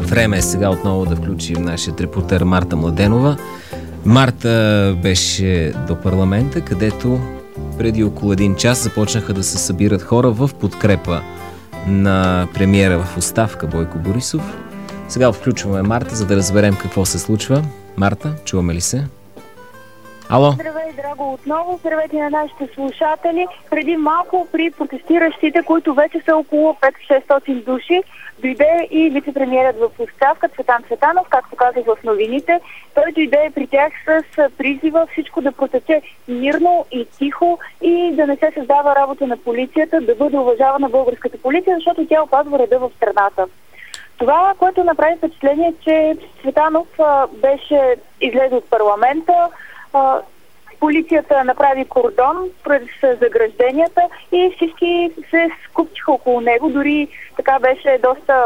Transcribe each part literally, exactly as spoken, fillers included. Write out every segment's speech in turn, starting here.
Време е сега отново да включим нашия репортер Марта Младенова. Марта беше до парламента, където преди около един час започнаха да се събират хора в подкрепа на премиера в оставка Бойко Борисов. Сега включваме Марта, за да разберем какво се случва. Марта, чуваме ли се? Ало? Здравей, драго, отново. Здравейте на нашите слушатели. Преди малко при протестиращите, които вече са около пет-шестстотин души, дойде и вице-премиерът в оставка Цветан Цветанов, както казах в новините. Той дойде при тях с призива всичко да протече мирно и тихо и да не се създава работа на полицията, да бъде уважавана българската полиция, защото тя опазва реда в страната. Това, което направи впечатление, че Цветанов а, беше излезе от парламента, а, полицията направи кордон през загражденията и всички се скупчиха около него. Дори така беше доста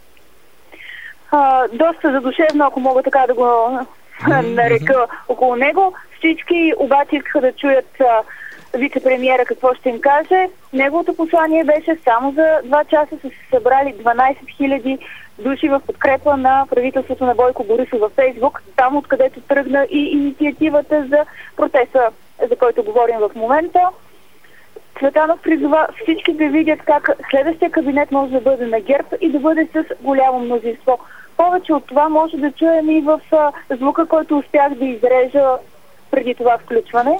а, доста задушевно, ако мога така да го нарека, около него. Всички обаче искаха да чуят а, вице-премиера какво ще им каже. Неговото послание беше: само за два часа са се събрали дванайсет хиляди души в подкрепа на правителството на Бойко Борисов във Фейсбук, там откъдето тръгна и инициативата за протеста, за който говорим в момента. Цветанов призова всички да видят как следващия кабинет може да бъде на ГЕРБ и да бъде с голямо мнозинство. Повече от това може да чуем и в звука, който успях да изрежа преди това включване.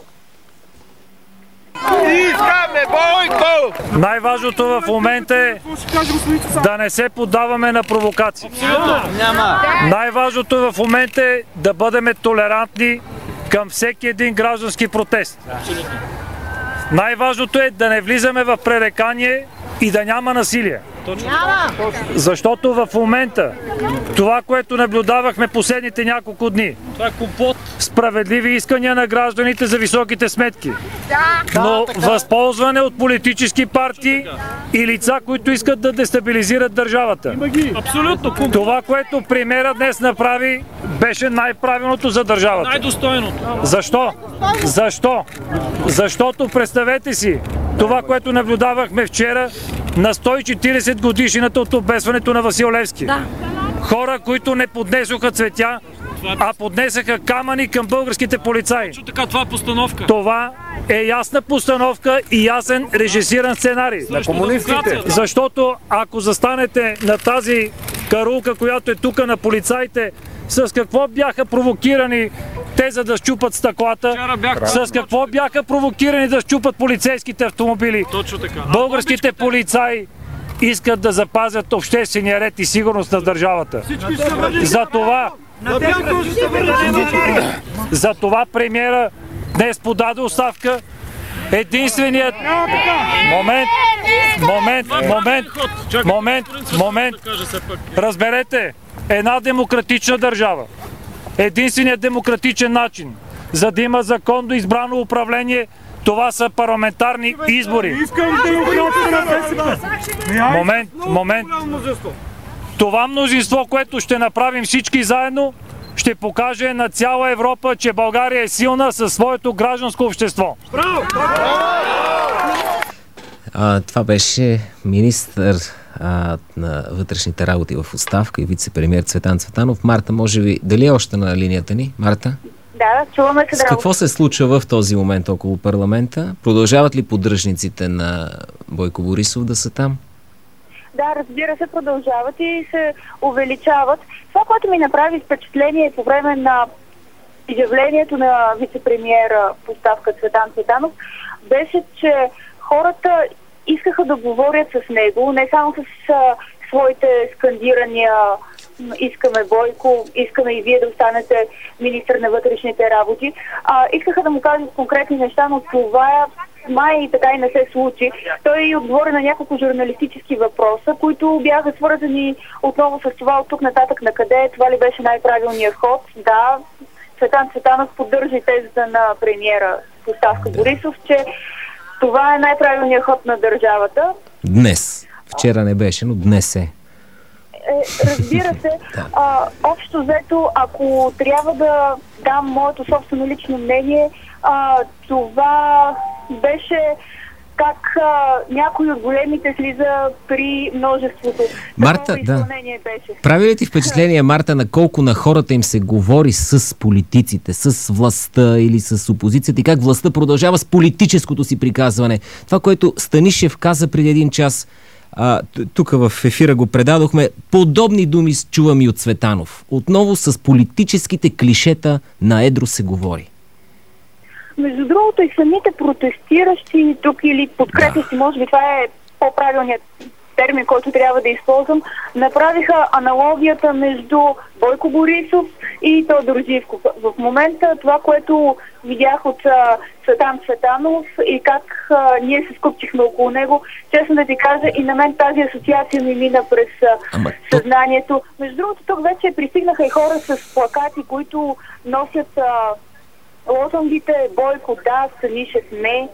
Искаме Бойко! Най-важното в момента е да не се поддаваме на провокации. Най-важното в момента е да бъдем толерантни към всеки един граждански протест. Най-важното е да не влизаме в пререкание и да няма насилие. Защото в момента това, което наблюдавахме последните няколко дни, това е комплот. Справедливи искания на гражданите за високите сметки, но възползване от политически партии и лица, които искат да дестабилизират държавата. Абсолютно. Това, което премиера днес направи, беше най-правилното за държавата. Най-достойното. Защо? Защо? Защото представете си това, което наблюдавахме вчера на сто и четирийсет годишнината от обесването на Васил Левски. Да. Хора, които не поднесоха цветя, а поднесаха камъни към българските полицаи. Така, това е постановка. Това е ясна постановка и ясен режисиран сценарий. На комунистите. Защото ако застанете на тази карулка, която е тук на полицаите, с какво бяха провокирани те, за да щупат стъклата? С какво бяха провокирани да щупат полицейските автомобили? Точно така. Българските полицаи искат да запазят обществения ред и сигурност на държавата. За това, за това премиера днес подаде оставка. Единственият момент, момент, момент, момент, момент, разберете, една демократична държава, единственият демократичен начин, за да има законно избрано управление, това са парламентарни избори. Момент, момент. Това мнозинство, което ще направим всички заедно, ще покаже на цяла Европа, че България е силна със своето гражданско общество. А, това беше министър а, на вътрешните работи в оставка и вице-премиер Цветан Цветанов. Марта, може би, дали е още на линията ни? Марта? Да, чуваме се. С какво се случва в този момент около парламента? Продължават ли поддръжниците на Бойко Борисов да са там? Да, разбира се, продължават и се увеличават. Това, което ми направи впечатление по време на изявлението на вице-премиера в оставка Цветан Цветанов, беше, че хората искаха да говорят с него, не само с а, своите скандирания: искаме Бойко, искаме и вие да останете министър на вътрешните работи. А, искаха да му кажат конкретни неща, но това май и така и не се случи. Той отговори на няколко журналистически въпроса, които бяха свързани отново с това от тук нататък на къде, това ли беше най-правилният ход. Да, Цветан Цветанов поддържа и тезата на премиера в оставка Борисов, че това е най-правилният ход на държавата. Днес. Вчера не беше, но днес е. Е, разбира се, а, общо взето, ако трябва да дам моето собствено лично мнение, а, това беше как а, някой от големите слиза при множеството. Марта, да. Беше. Прави ли ти впечатление, Марта, на колко на хората им се говори с политиците, с властта или с опозицията и как властта продължава с политическото си приказване? Това, което Станишев каза преди един час, а, тук в ефира го предадохме, подобни думи чувам и от Цветанов. Отново с политическите клишета на едро се говори. Между другото и самите протестиращи тук или подкрепящи, да. Може би това е по-правилният термин, който трябва да използвам, направиха аналогията между Бойко Борисов и Тодор Живков. В момента това, което видях от а, Цветан Цветанов и как а, ние се скупчихме около него, честно да ти кажа, и на мен тази асоциация ми мина през а, Ама, съзнанието. То... Между другото, тук вече пристигнаха и хора с плакати, които носят а, лозунгите Бойко да, Станишев не.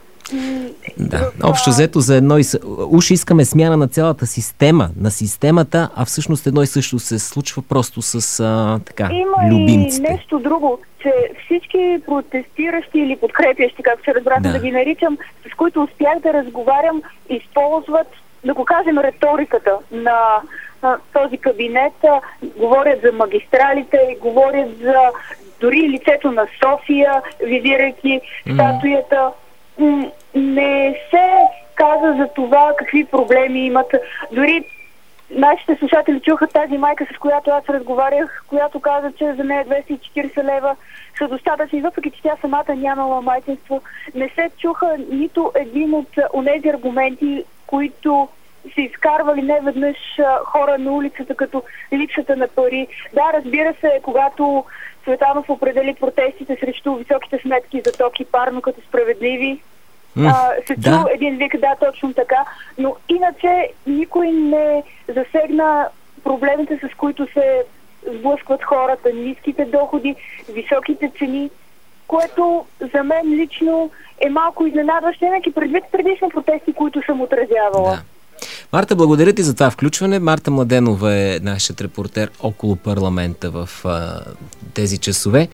Да, общо взето за едно и... Уж искаме смяна на цялата система, на системата, а всъщност едно и също се случва просто с а, така, има любимците. Има и нещо друго, че всички протестиращи или подкрепящи, както се разбрах да. да ги наричам, с които успях да разговарям, използват, да го кажем, риториката на, на този кабинет. Говорят за магистралите, говорят за дори лицето на София, визирайки mm. статуята. Не се каза за това какви проблеми имат. Дори нашите слушатели чуха тази майка, с която аз разговарях, която каза, че за нея двеста и четирийсет лева са достатъчни, въпреки че тя самата нямала майчинство. Не се чуха нито един от онези аргументи, които се изкарвали неведнъж хора на улицата, като липсата на пари. Да, разбира се, когато Цветанов определи протестите срещу високите сметки за ток и парно като справедливи, mm, а, се чу да. един вик, да, точно така, но иначе никой не засегна проблемите, с които се сблъскват хората, ниските доходи, високите цени, което за мен лично е малко изненадващо, имайки предвид предишни протести, които съм отразявала. Да. Марта, благодаря ти за това включване. Марта Младенова е нашият репортер около парламента в а, тези часове.